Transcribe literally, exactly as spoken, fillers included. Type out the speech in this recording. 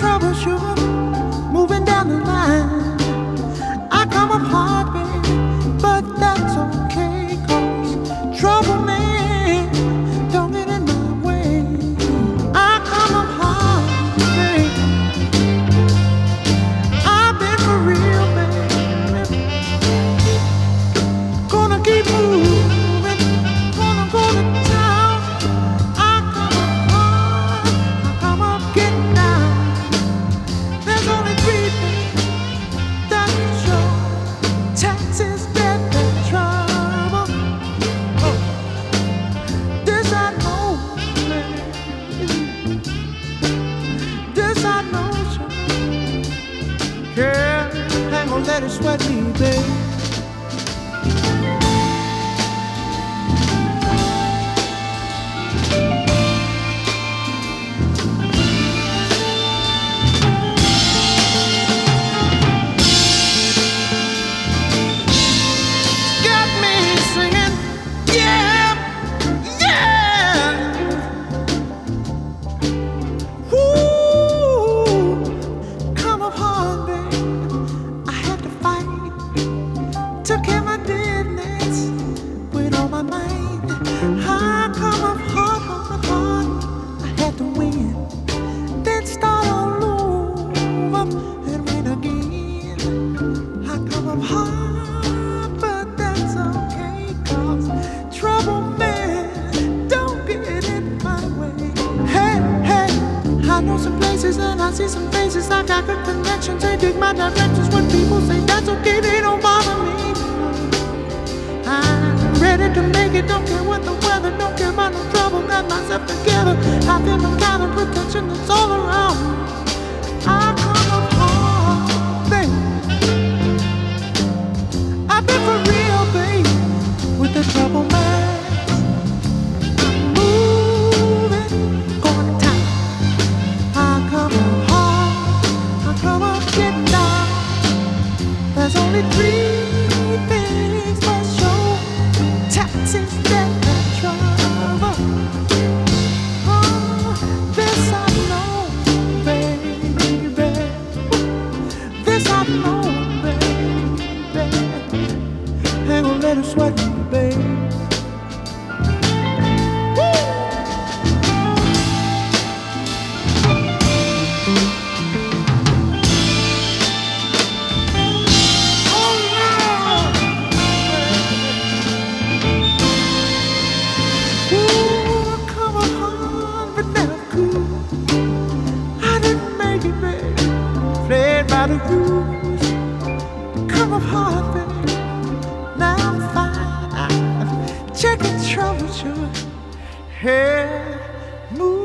troubleshoot, moving down the line. I come up hard, baby, but that's okay, 'cause trouble, man, don't get in my way. I come up hard, baby. I've been for real, baby. Gonna keep moving, gonna go to town. I come up hard, I come up getting down. There's only three things that show: taxes, debt, and trouble. Oh, this I know, baby. This I know, sure. Girl, ain't gonna let it sweat me, baby. Got me singing, yeah, yeah. Ooh, come up hard, babe. I had to fight, took care of my business with all my might. I come up hard, hard, hard. I had to win, then start all over and win again. I come up hard, but that's okay, 'cause trouble, man, don't get in my way. Hey, hey, I know some places and I see some faces. I got good connections, they dig my directions. When people say that's okay, they don't bother me. I'm ready to make it, don't care what the weather, don't care about no trouble, got myself together. I feel the kind of protection that's all around me. I come up hard, baby. I've been for real, baby, with the trouble, man. I'm moving, going to town. I come up hard, I come up getting down. There's only three things for sure: taxes, debt, and trouble. Oh, this I know, baby. This I know, baby. Ain't gonna let it sweat me, baby. Oh, Lord. Ooh, come up hard, but never cool. I didn't make it, baby. Played by the rules. Come up hard, baby. Now I'm fine. I'm checking troubleshoot. Hey, move.